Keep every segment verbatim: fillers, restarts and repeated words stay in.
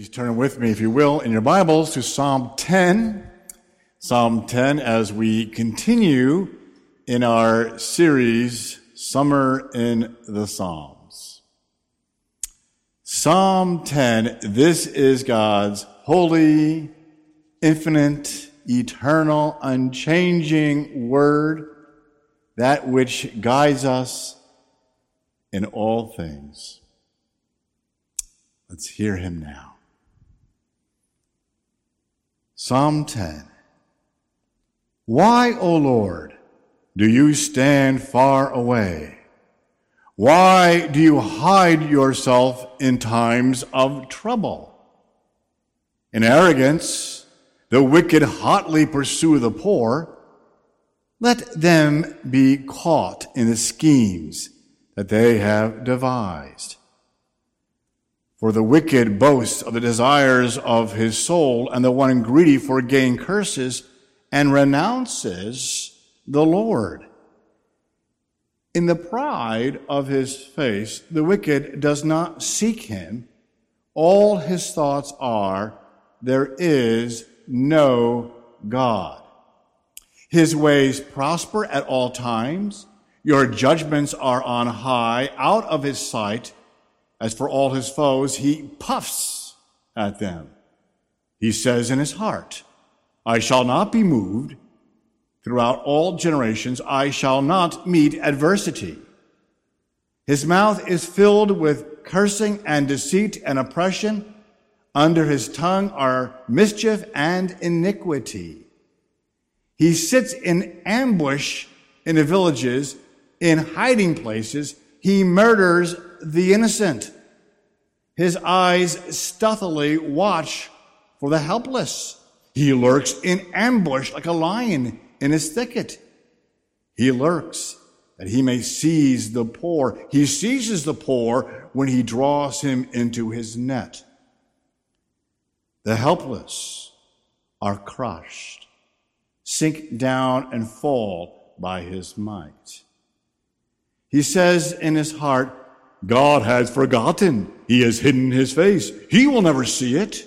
Please turn with me, if you will, in your Bibles to Psalm ten. Psalm ten, as we continue in our series, Summer in the Psalms. Psalm ten, this is God's holy, infinite, eternal, unchanging word, that which guides us in all things. Let's hear him now. Psalm ten. Why, O Lord, do you stand far away? Why do you hide yourself in times of trouble? In arrogance, the wicked hotly pursue the poor. Let them be caught in the schemes that they have devised. For the wicked boasts of the desires of his soul, and the one greedy for gain curses and renounces the Lord. In the pride of his face, the wicked does not seek him. All his thoughts are, there is no God. His ways prosper at all times. Your judgments are on high, out of his sight. As for all his foes, he puffs at them. He says in his heart, I shall not be moved. Throughout all generations, I shall not meet adversity. His mouth is filled with cursing and deceit and oppression. Under his tongue are mischief and iniquity. He sits in ambush in the villages, in hiding places. He murders the innocent. His eyes stealthily watch for the helpless. He lurks in ambush like a lion in his thicket. He lurks that he may seize the poor. He seizes the poor when he draws him into his net. The helpless are crushed, sink down and fall by his might. He says in his heart, God has forgotten. He has hidden his face. He will never see it.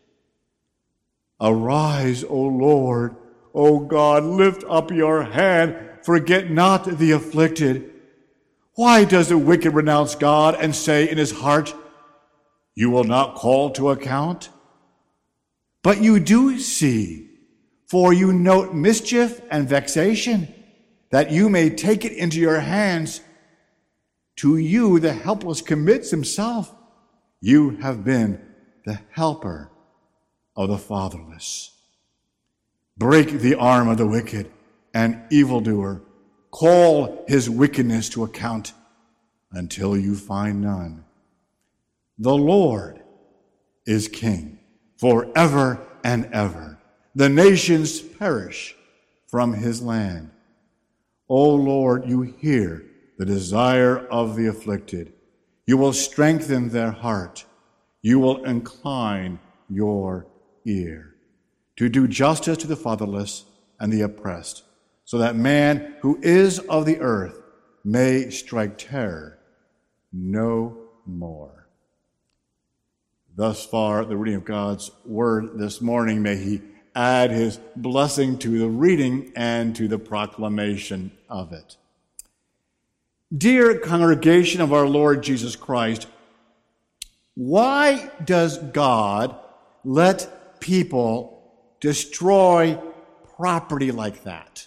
Arise, O Lord. O God, lift up your hand. Forget not the afflicted. Why does the wicked renounce God and say in his heart, you will not call to account? But you do see, for you note mischief and vexation, that you may take it into your hands. To you the helpless commits himself. You have been the helper of the fatherless. Break the arm of the wicked and evildoer. Call his wickedness to account until you find none. The Lord is king forever and ever. The nations perish from his land. O Lord, you hear the desire of the afflicted. You will strengthen their heart. You will incline your ear to do justice to the fatherless and the oppressed, so that man who is of the earth may strike terror no more. Thus far, the reading of God's word this morning. May he add his blessing to the reading and to the proclamation of it. Dear congregation of our Lord Jesus Christ, why does God let people destroy property like that?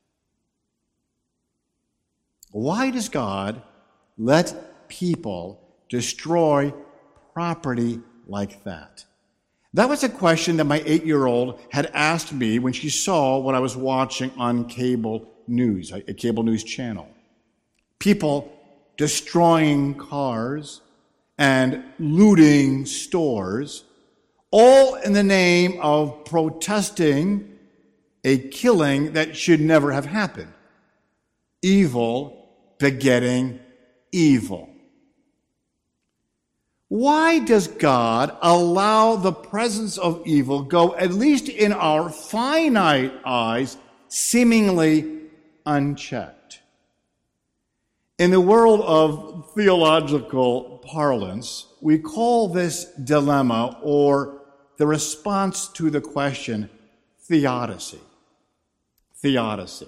Why does God let people destroy property like that? That was a question that my eight-year-old had asked me when she saw what I was watching on cable news, a cable news channel. People destroying cars and looting stores, all in the name of protesting a killing that should never have happened. Evil begetting evil. Why does God allow the presence of evil go, at least in our finite eyes, seemingly unchecked? In the world of theological parlance, we call this dilemma, or the response to the question, theodicy. Theodicy.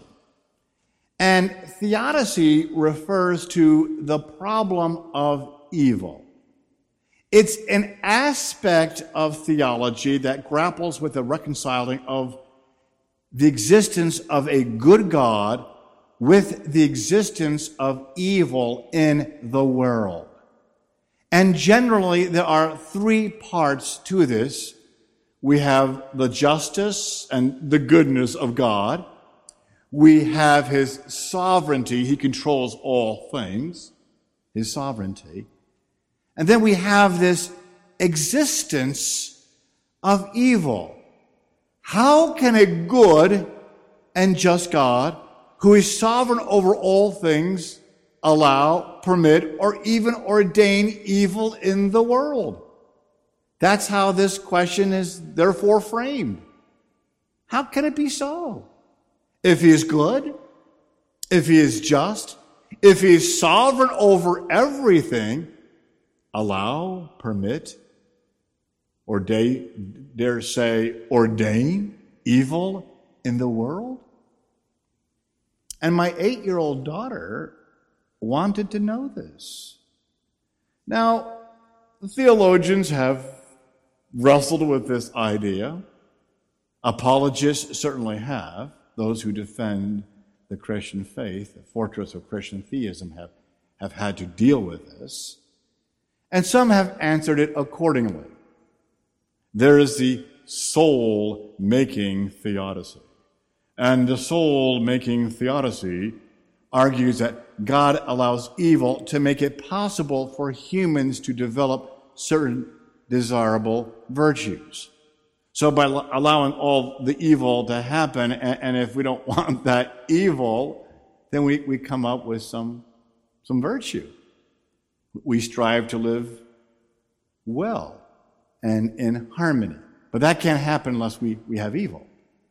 And theodicy refers to the problem of evil. It's an aspect of theology that grapples with the reconciling of the existence of a good God with the existence of evil in the world. And generally, there are three parts to this. We have the justice and the goodness of God. We have his sovereignty. He controls all things, his sovereignty. And then we have this existence of evil. How can a good and just God, who is sovereign over all things, allow, permit, or even ordain evil in the world? That's how this question is therefore framed. How can it be so? If he is good, if he is just, if he is sovereign over everything, allow, permit, or dare, dare say, ordain evil in the world? And my eight-year-old daughter wanted to know this. Now, theologians have wrestled with this idea. Apologists certainly have. Those who defend the Christian faith, the fortress of Christian theism, have, have had to deal with this. And some have answered it accordingly. There is the soul-making theodicy. And the soul-making theodicy argues that God allows evil to make it possible for humans to develop certain desirable virtues. So by allowing all the evil to happen, and, and if we don't want that evil, then we, we come up with some, some virtue. We strive to live well and in harmony. But that can't happen unless we, we have evil.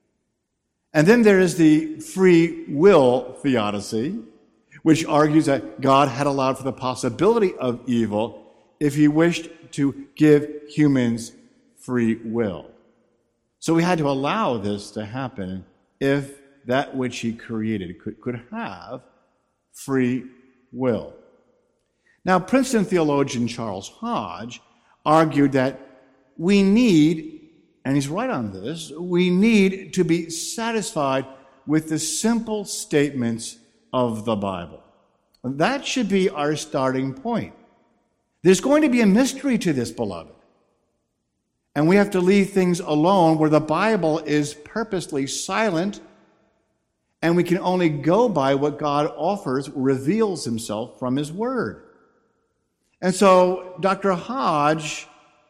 And then there is the free will theodicy, which argues that God had allowed for the possibility of evil if he wished to give humans free will. So we had to allow this to happen if that which he created could, could have free will. Now, Princeton theologian Charles Hodge argued that we need, and he's right on this, we need to be satisfied with the simple statements of the Bible. That should be our starting point. There's going to be a mystery to this, beloved. And we have to leave things alone where the Bible is purposely silent, and we can only go by what God offers, reveals himself from his word. And so Doctor Hodge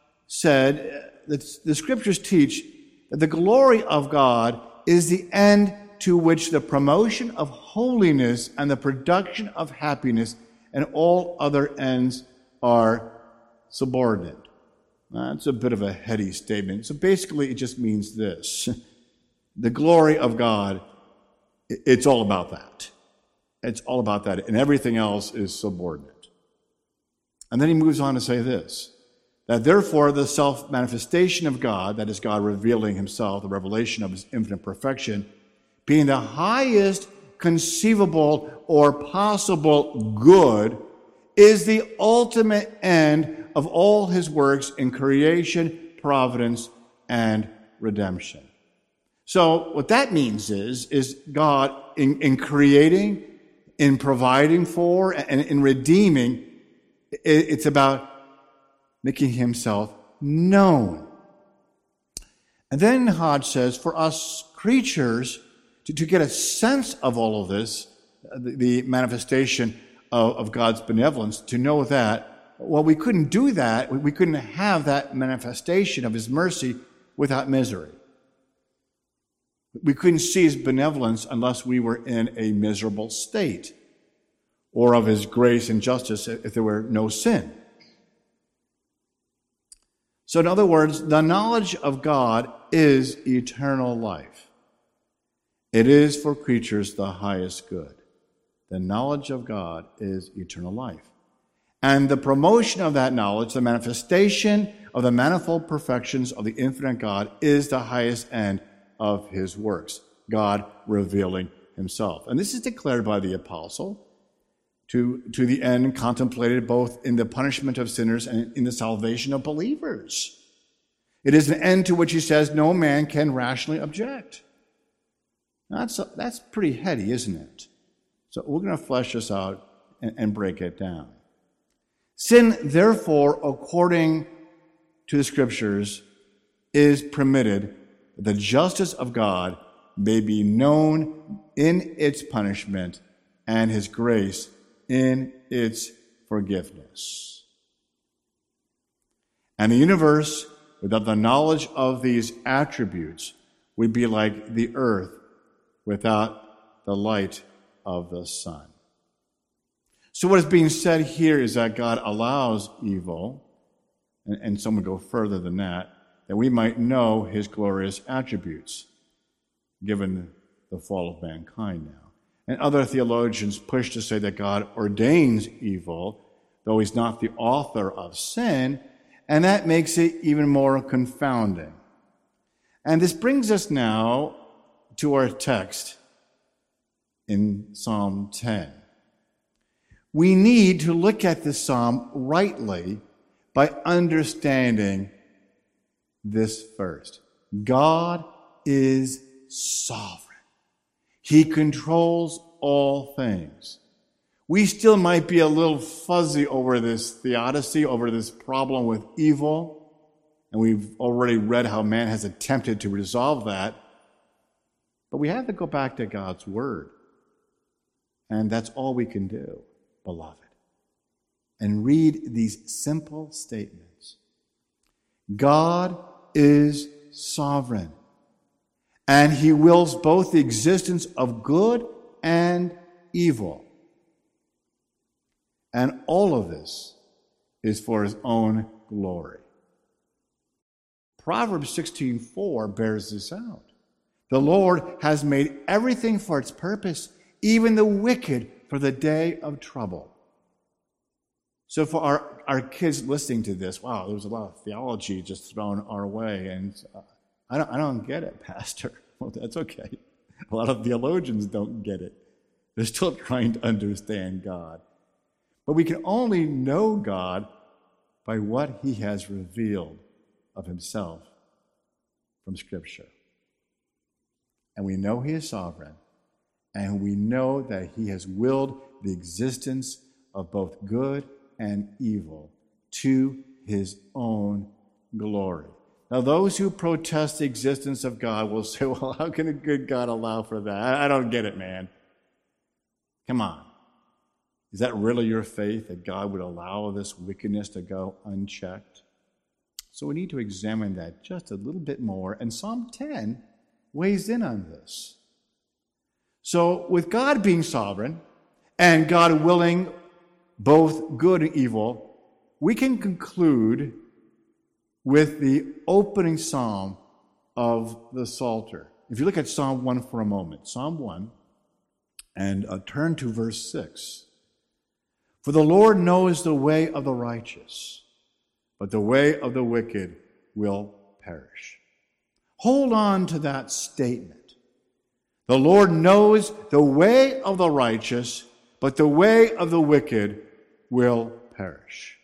said that the scriptures teach that the glory of God is the end to which the promotion of holiness and the production of happiness and all other ends are subordinate. That's a bit of a heady statement. So basically it just means this. The glory of God, it's all about that. It's all about that. And everything else is subordinate. And then he moves on to say this, that therefore the self-manifestation of God, that is God revealing himself, the revelation of his infinite perfection, being the highest conceivable or possible good, is the ultimate end of all his works in creation, providence, and redemption. So what that means is, is God in, in creating, in providing for, and in redeeming, it's about making himself known. And then Hodge says, for us creatures, to, to get a sense of all of this, the, the manifestation of, of God's benevolence, to know that, well, we couldn't do that, we couldn't have that manifestation of his mercy without misery. We couldn't see his benevolence unless we were in a miserable state, or of his grace and justice if there were no sin. So in other words, the knowledge of God is eternal life. It is for creatures the highest good the knowledge of God is eternal life. And the promotion of that knowledge, the manifestation of the manifold perfections of the infinite God, is the highest end of his works, God revealing himself. And this is declared by the apostle to, to the end contemplated both in the punishment of sinners and in the salvation of believers. It is an end to which he says no man can rationally object. That's, that's pretty heady, isn't it? So we're going to flesh this out and, and break it down. Sin, therefore, according to the Scriptures, is permitted that the justice of God may be known in its punishment and his grace in its forgiveness. And the universe, without the knowledge of these attributes, would be like the earth without the light of the sun. So what is being said here is that God allows evil, and, and some would go further than that, that we might know his glorious attributes, given the fall of mankind now. And other theologians push to say that God ordains evil, though he's not the author of sin, and that makes it even more confounding. And this brings us now to our text in Psalm ten. We need to look at this psalm rightly by understanding this first. God is sovereign. He controls all things. We still might be a little fuzzy over this theodicy, over this problem with evil, and we've already read how man has attempted to resolve that. But we have to go back to God's word. And that's all we can do, beloved. And read these simple statements. God is sovereign, and he wills both the existence of good and evil. And all of this is for his own glory. Proverbs sixteen four bears this out. The Lord has made everything for its purpose, even the wicked for the day of trouble. So for our, our kids listening to this, wow, there was a lot of theology just thrown our way. And uh, I don't, I don't get it, Pastor. Well, that's okay. A lot of theologians don't get it. They're still trying to understand God. But we can only know God by what he has revealed of himself from Scripture. And we know he is sovereign, and we know that he has willed the existence of both good and evil to his own glory. Now, those who protest the existence of God will say, well, how can a good God allow for that? I don't get it, man. Come on. Is that really your faith, that God would allow this wickedness to go unchecked? So we need to examine that just a little bit more, and Psalm ten weighs in on this. So with God being sovereign and God willing both good and evil, we can conclude with the opening psalm of the Psalter. If you look at Psalm one for a moment, Psalm one, and uh, turn to verse six. For the Lord knows the way of the righteous, but the way of the wicked will perish. Hold on to that statement. The Lord knows the way of the righteous, but the way of the wicked will perish.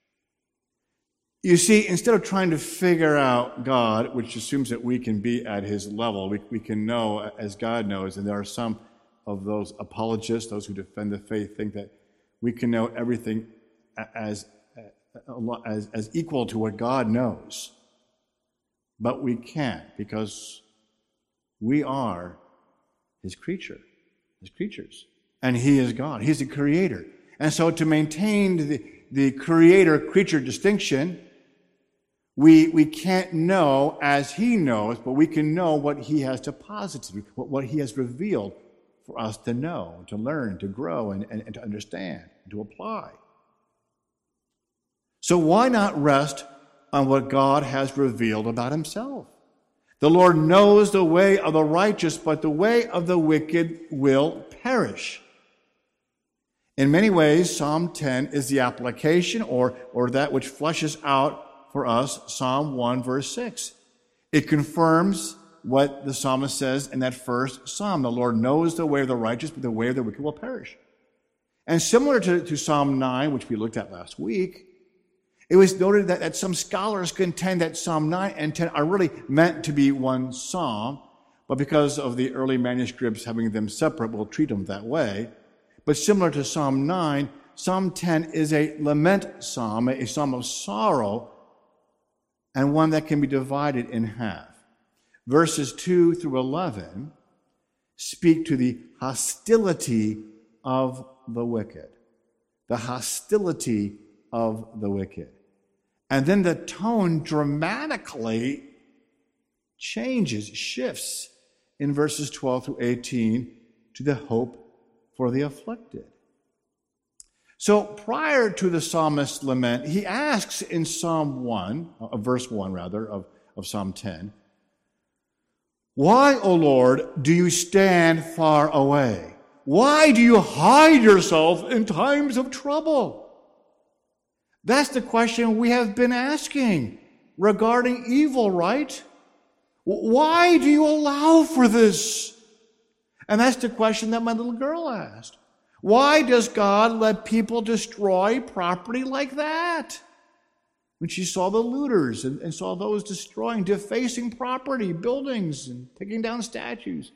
You see, instead of trying to figure out God, which assumes that we can be at his level, we, we can know as God knows, and there are some of those apologists, those who defend the faith, think that we can know everything as, as, as equal to what God knows. But we can't, because we are his creature, his creatures. And he is God. He's the creator. And so to maintain the, the creator-creature distinction, we, we can't know as he knows, but we can know what he has deposited, what, what he has revealed for us to know, to learn, to grow, and, and, and to understand, and to apply. So why not rest on what God has revealed about himself? The Lord knows the way of the righteous, but the way of the wicked will perish. In many ways, Psalm ten is the application or, or that which fleshes out for us Psalm one, verse six. It confirms what the psalmist says in that first psalm. The Lord knows the way of the righteous, but the way of the wicked will perish. And similar to, to Psalm nine, which we looked at last week, it was noted that, that some scholars contend that Psalm nine and ten are really meant to be one psalm, but because of the early manuscripts having them separate, we'll treat them that way. But similar to Psalm nine, Psalm ten is a lament psalm, a psalm of sorrow, and one that can be divided in half. Verses two through eleven speak to the hostility of the wicked. The hostility of the wicked. And then the tone dramatically changes, shifts in verses twelve through eighteen to the hope for the afflicted. So prior to the psalmist's lament, he asks in Psalm one, uh, verse one rather, of, of Psalm ten, "Why, O Lord, do you stand far away? Why do you hide yourself in times of trouble?" That's the question we have been asking regarding evil, right? Why do you allow for this? And that's the question that my little girl asked. Why does God let people destroy property like that? When she saw the looters and, and saw those destroying, defacing property, buildings, and taking down statues.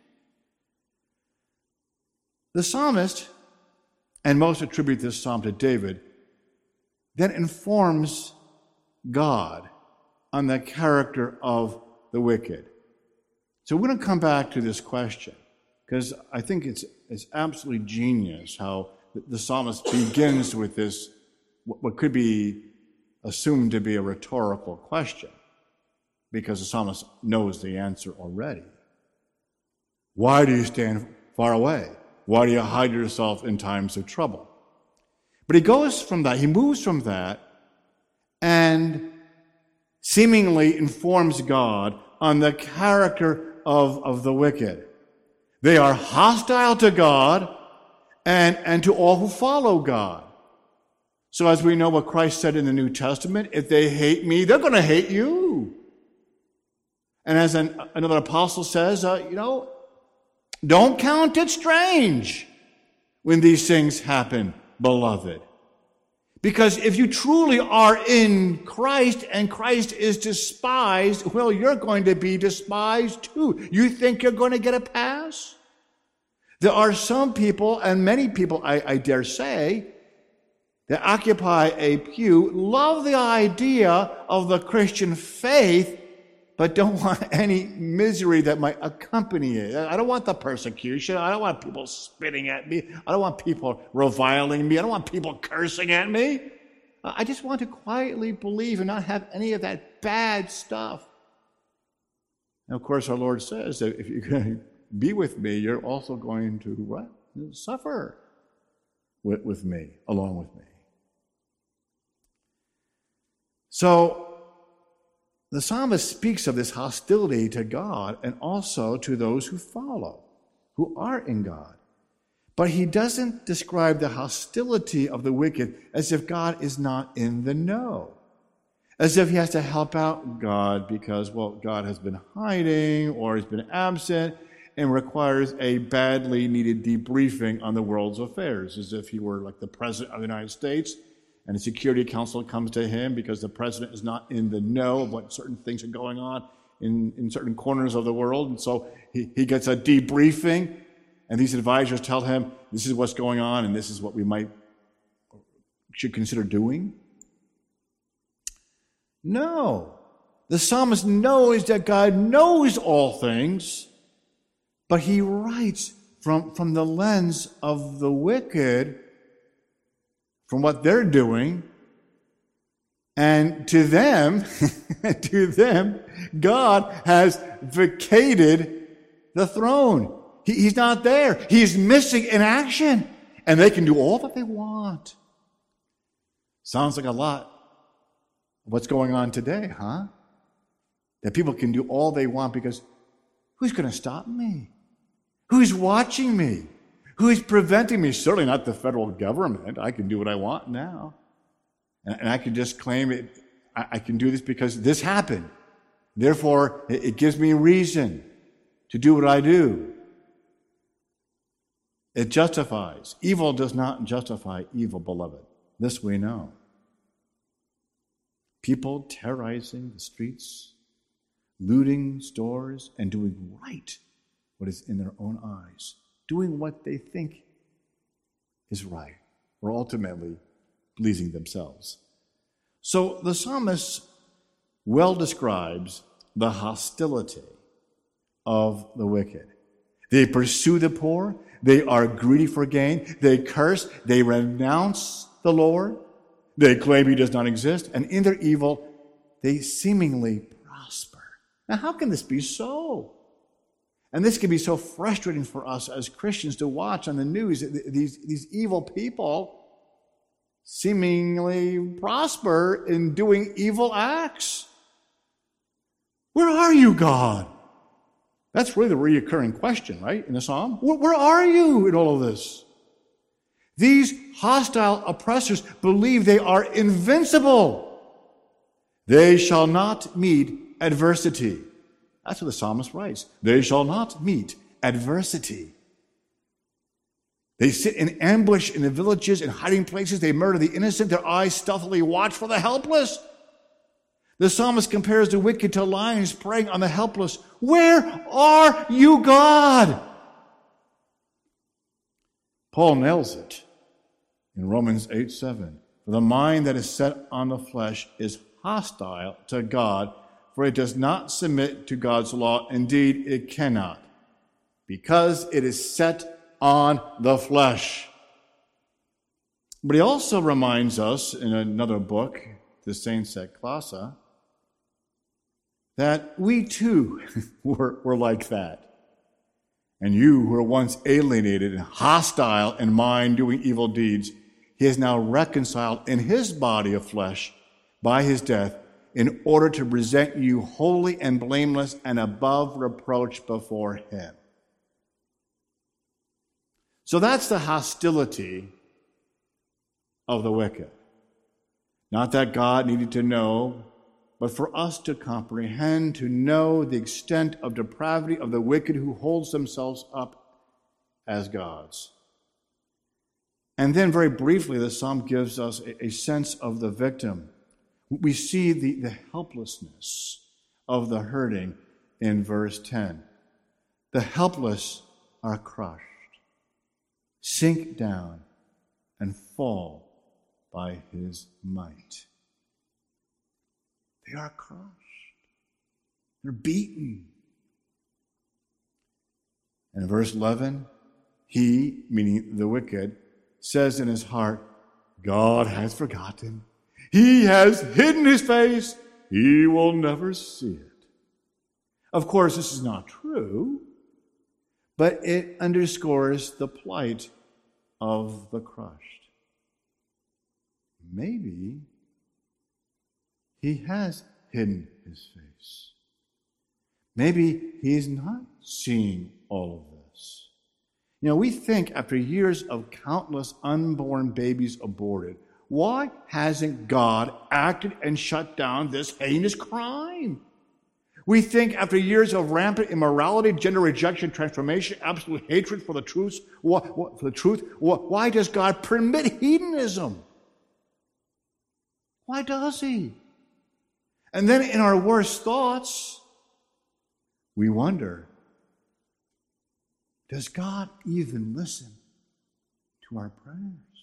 The psalmist, and most attribute this psalm to David, then informs God on the character of the wicked. So we're going to come back to this question, because I think it's, it's absolutely genius how the psalmist begins with this, what could be assumed to be a rhetorical question, because the psalmist knows the answer already. Why do you stand far away? Why do you hide yourself in times of trouble? But he goes from that, he moves from that, and seemingly informs God on the character of, of the wicked. They are hostile to God and, and to all who follow God. So as we know what Christ said in the New Testament, if they hate me, they're going to hate you. And as an, another apostle says, uh, you know, don't count it strange when these things happen, beloved. Because if you truly are in Christ and Christ is despised, well, you're going to be despised too. You think you're going to get a pass? There are some people, and many people, I, I dare say, that occupy a pew, love the idea of the Christian faith, but don't want any misery that might accompany it. I don't want the persecution. I don't want people spitting at me. I don't want people reviling me. I don't want people cursing at me. I just want to quietly believe and not have any of that bad stuff. And of course, our Lord says that if you're going to be with me, you're also going to what? Suffer with, with me, along with me. So, the psalmist speaks of this hostility to God and also to those who follow, who are in God. But he doesn't describe the hostility of the wicked as if God is not in the know, as if he has to help out God because, well, God has been hiding or has been absent and requires a badly needed debriefing on the world's affairs, as if he were like the President of the United States and the Security Council comes to him because the president is not in the know of what certain things are going on in, in certain corners of the world. And so he, he gets a debriefing, and these advisors tell him, this is what's going on, and this is what we might, should consider doing. No. The psalmist knows that God knows all things, but he writes from, from the lens of the wicked, from what they're doing, and to them, to them, God has vacated the throne. He, he's not there. He's missing in action, and they can do all that they want. Sounds like a lot of what's going on today, huh? That people can do all they want because who's going to stop me? Who's watching me? Who's preventing me? Certainly not the federal government. I can do what I want now. And, and I can just claim it. I, I can do this because this happened. Therefore, it, it gives me reason to do what I do. It justifies. Evil does not justify evil, beloved. This we know. People terrorizing the streets, looting stores, and doing right what is in their own eyes, doing what they think is right, or ultimately pleasing themselves. So the psalmist well describes the hostility of the wicked. They pursue the poor. They are greedy for gain. They curse. They renounce the Lord. They claim he does not exist. And in their evil, they seemingly prosper. Now, how can this be so? And this can be so frustrating for us as Christians to watch on the news. These, these evil people seemingly prosper in doing evil acts. Where are you, God? That's really the recurring question, right, in the psalm. Where, where are you in all of this? These hostile oppressors believe they are invincible. They shall not meet adversity. That's what the psalmist writes. They shall not meet adversity. They sit in ambush in the villages and hiding places. They murder the innocent. Their eyes stealthily watch for the helpless. The psalmist compares the wicked to lions preying on the helpless. Where are you, God? Paul nails it in Romans eight seven. For the mind that is set on the flesh is hostile to God, for it does not submit to God's law. Indeed, it cannot, because it is set on the flesh. But he also reminds us in another book, the Saints at Classa, that we too were, were like that. And you who were once alienated and hostile in mind doing evil deeds, he is now reconciled in his body of flesh by his death in order to present you holy and blameless and above reproach before him. So that's the hostility of the wicked. Not that God needed to know, but for us to comprehend, to know the extent of depravity of the wicked who holds themselves up as gods. And then very briefly, the psalm gives us a, a sense of the victim. We see the, the helplessness of the hurting in verse ten. The helpless are crushed, sink down, and fall by his might. They are crushed. They're beaten. And in verse eleven, he, meaning the wicked, says in his heart, God has forgotten. He has hidden his face. He will never see it. Of course, this is not true, but it underscores the plight of the crushed. Maybe he has hidden his face. Maybe he's not seeing all of this. You know, we think after years of countless unborn babies aborted, why hasn't God acted and shut down this heinous crime? We think after years of rampant immorality, gender rejection, transformation, absolute hatred for the truth, what, what, for the truth, what, why does God permit hedonism? Why does he? And then in our worst thoughts, we wonder, does God even listen to our prayers?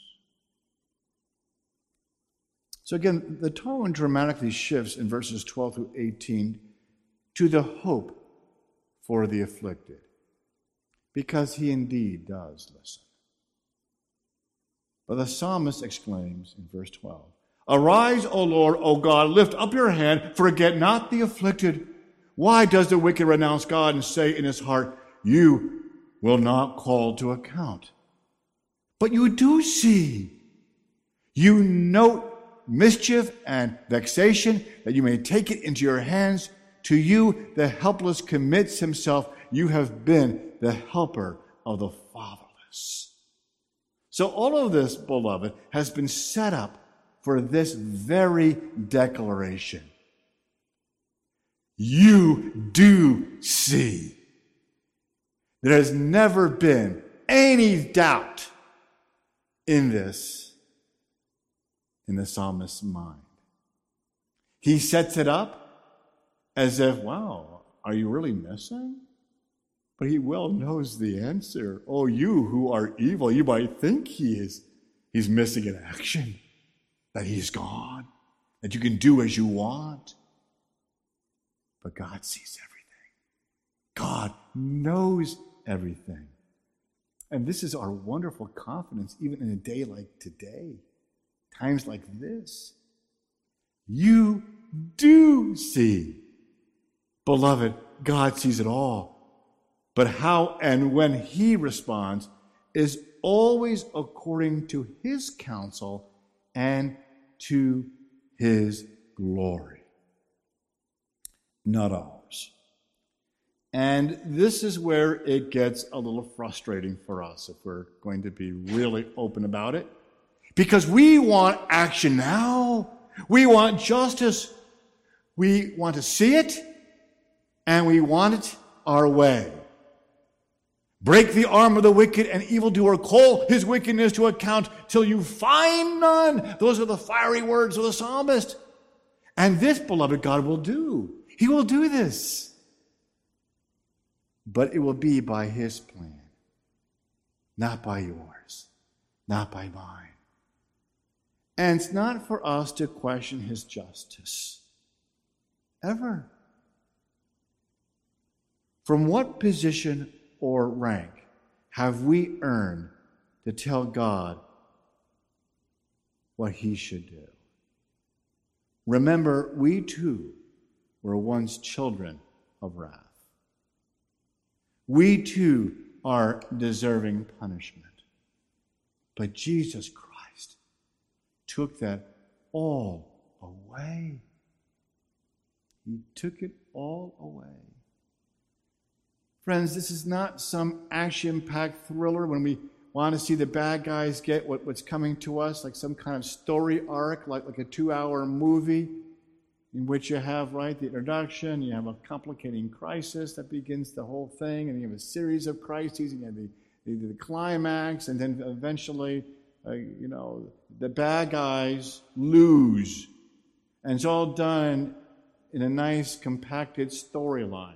So again, the tone dramatically shifts in verses twelve through eighteen to the hope for the afflicted, because he indeed does listen. But the psalmist exclaims in verse twelve, Arise, O Lord, O God, lift up your hand, forget not the afflicted. Why does the wicked renounce God and say in his heart, You will not call to account? But you do see. You note mischief and vexation, that you may take it into your hands. To you the helpless commits himself. You have been the helper of the fatherless. So all of this, beloved, has been set up for this very declaration. You do see. There has never been any doubt in this, in the psalmist's mind. He sets it up as if, wow, are you really missing? But he well knows the answer. Oh, you who are evil, you might think he is, he's missing in action, that he's gone, that you can do as you want. But God sees everything. God knows everything. And this is our wonderful confidence, even in a day like today, times like this. You do see. Beloved, God sees it all. But how and when he responds is always according to his counsel and to his glory, not ours. And this is where it gets a little frustrating for us, if we're going to be really open about it, because we want action now. We want justice. We want to see it, and we want it our way. Break the arm of the wicked and evildoer. Call his wickedness to account till you find none. Those are the fiery words of the psalmist. And this, beloved, God will do. He will do this. But it will be by his plan, not by yours, not by mine. And it's not for us to question his justice, ever. From what position or rank have we earned to tell God what he should do? Remember, we too were once children of wrath. We too are deserving punishment. But Jesus Christ took that all away. He took it all away. Friends, this is not some action-packed thriller when we want to see the bad guys get what, what's coming to us, like some kind of story arc, like, like a two-hour movie in which you have, right, the introduction, you have a complicating crisis that begins the whole thing, and you have a series of crises, and you have the, the, the climax, and then eventually, uh, you know, the bad guys lose. And it's all done in a nice, compacted storyline.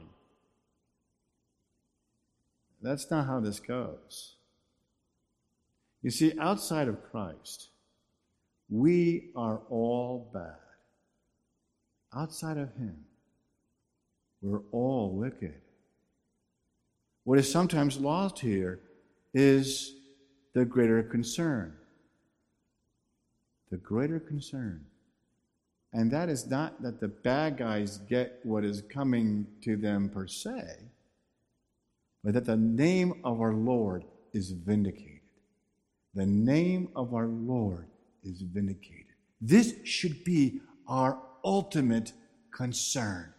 That's not how this goes. You see, outside of Christ, we are all bad. Outside of him, we're all wicked. What is sometimes lost here is the greater concern. The greater concern. And that is not that the bad guys get what is coming to them per se, but that the name of our Lord is vindicated. The name of our Lord is vindicated. This should be our ultimate concern.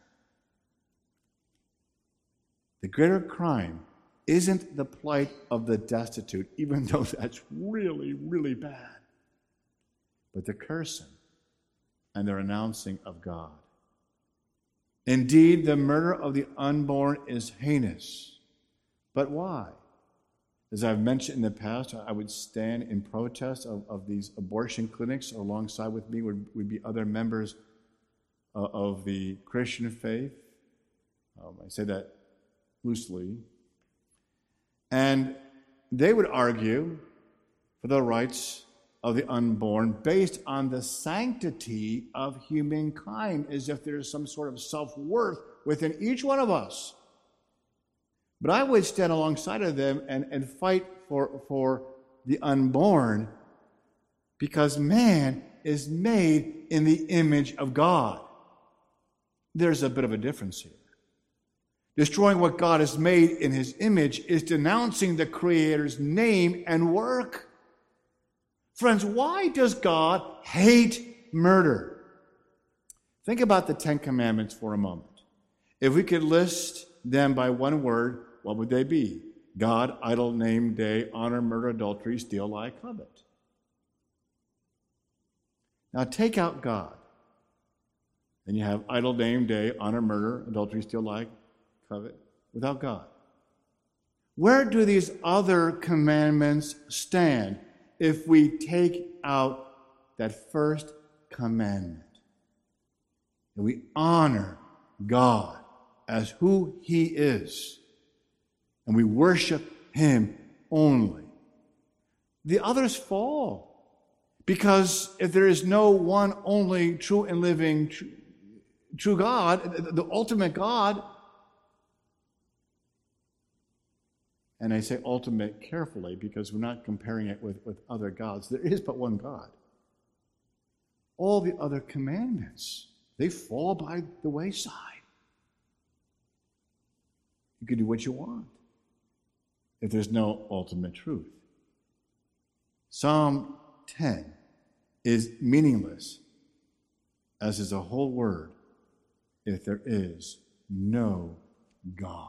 The greater crime isn't the plight of the destitute, even though that's really, really bad, but the cursing and the renouncing of God. Indeed, the murder of the unborn is heinous. But why? As I've mentioned in the past, I would stand in protest of, of these abortion clinics. Alongside with me would, would be other members uh, of the Christian faith. Um, I say that loosely. And they would argue for the rights of the unborn based on the sanctity of humankind, as if there is some sort of self-worth within each one of us. But I would stand alongside of them and, and fight for, for the unborn, because man is made in the image of God. There's a bit of a difference here. Destroying what God has made in his image is denouncing the Creator's name and work. Friends, why does God hate murder? Think about the Ten Commandments for a moment. If we could list them by one word, what would they be? God, idle, name, day, honor, murder, adultery, steal, lie, covet. Now take out God. Then you have idle, name, day, honor, murder, adultery, steal, lie, covet, without God. Where do these other commandments stand if we take out that first commandment? And we honor God as who he is, and we worship him only. The others fall. Because if there is no one only true and living true, true God, the ultimate God, and I say ultimate carefully because we're not comparing it with, with other gods. There is but one God. All the other commandments, they fall by the wayside. You can do what you want if there's no ultimate truth. Psalm ten is meaningless, as is a whole word, if there is no God.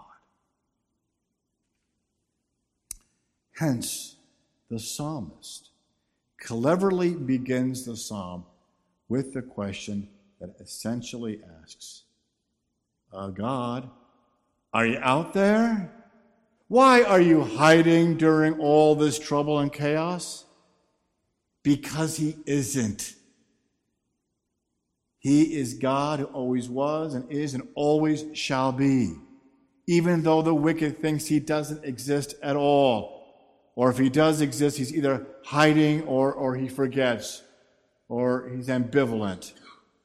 Hence, the psalmist cleverly begins the psalm with the question that essentially asks, uh, God, are you out there? Why are you hiding during all this trouble and chaos? Because he isn't. He is God who always was and is and always shall be, even though the wicked thinks he doesn't exist at all. Or if he does exist, he's either hiding or, or he forgets, or he's ambivalent.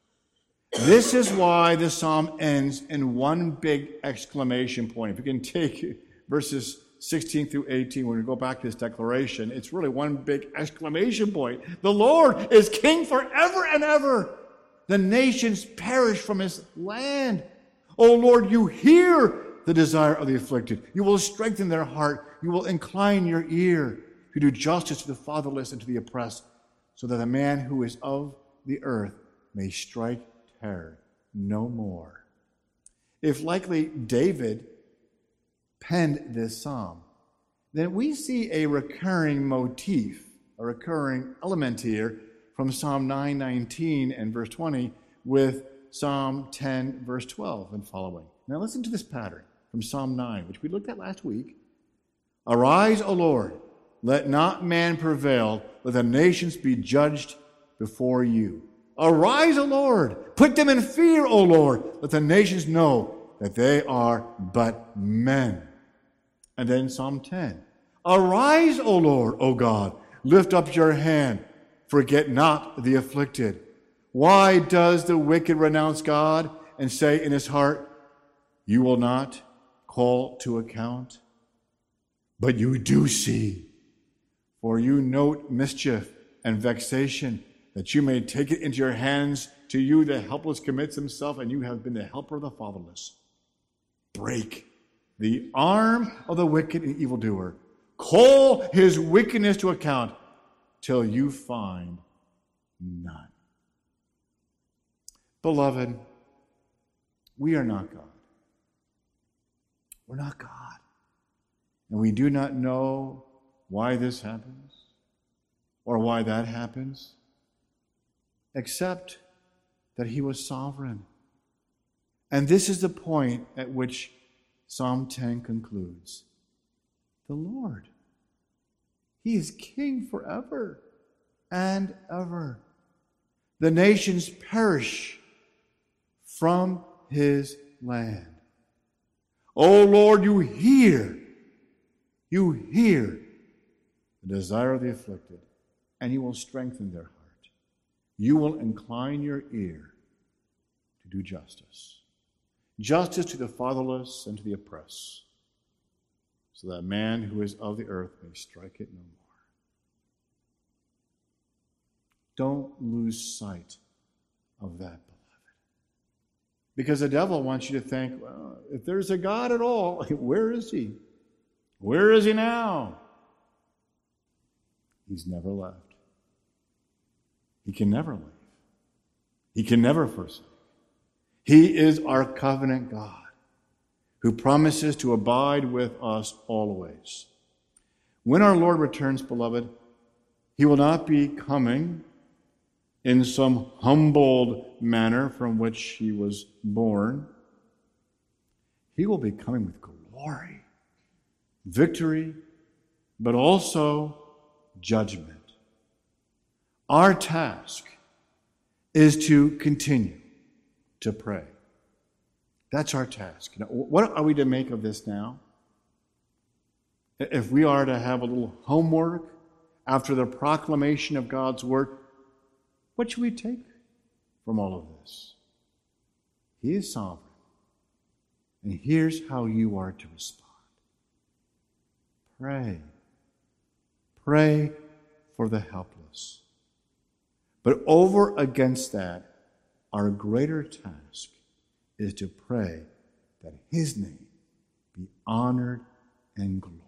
This is why the psalm ends in one big exclamation point. If you can take verses sixteen through eighteen, when we go back to this declaration, it's really one big exclamation point. The Lord is king forever and ever. The nations perish from his land. O Lord, you hear the desire of the afflicted. You will strengthen their heart. You will incline your ear to do justice to the fatherless and to the oppressed, so that the man who is of the earth may strike terror no more. If likely David penned this psalm, then we see a recurring motif, a recurring element here from Psalm nine nineteen and verse twenty with Psalm ten verse twelve and following. Now listen to this pattern from Psalm nine, which we looked at last week. Arise, O Lord, let not man prevail, let the nations be judged before you. Arise, O Lord, put them in fear, O Lord, let the nations know that they are but men. And then Psalm ten. Arise, O Lord, O God, lift up your hand, forget not the afflicted. Why does the wicked renounce God and say in his heart, you will not call to account? But you do see, for you note mischief and vexation, that you may take it into your hands. To you the helpless commits himself, and you have been the helper of the fatherless. Break the arm of the wicked and evildoer. Call his wickedness to account till you find none. Beloved, we are not God. We're not God. And we do not know why this happens or why that happens, except that he was sovereign. And this is the point at which Psalm ten concludes. The Lord, he is king forever and ever. The nations perish from his land. O Lord, you hear, you hear the desire of the afflicted, and you will strengthen their heart. You will incline your ear to do justice. Justice to the fatherless and to the oppressed, so that man who is of the earth may strike it no more. Don't lose sight of that, beloved. Because the devil wants you to think, well, if there's a God at all, where is he? Where is he now? He's never left. He can never leave. He can never forsake. He is our covenant God. who promises to abide with us always. When our Lord returns, beloved, he will not be coming in some humbled manner from which he was born. He will be coming with glory, victory, but also judgment. Our task is to continue to pray. That's our task. Now, what are we to make of this now? If we are to have a little homework after the proclamation of God's word, what should we take from all of this? He is sovereign. And here's how you are to respond. Pray. Pray for the helpless. But over against that, our greater task is to pray that his name be honored and glorified.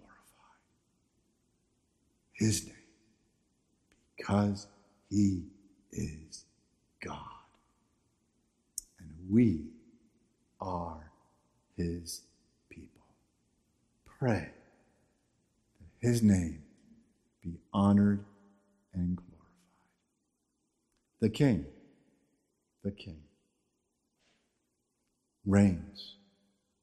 His name, because he is God. And we are his people. Pray that his name be honored and glorified. The King, the King, reigns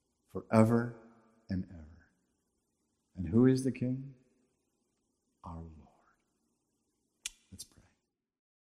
forever and ever. And who is the King? Our Lord.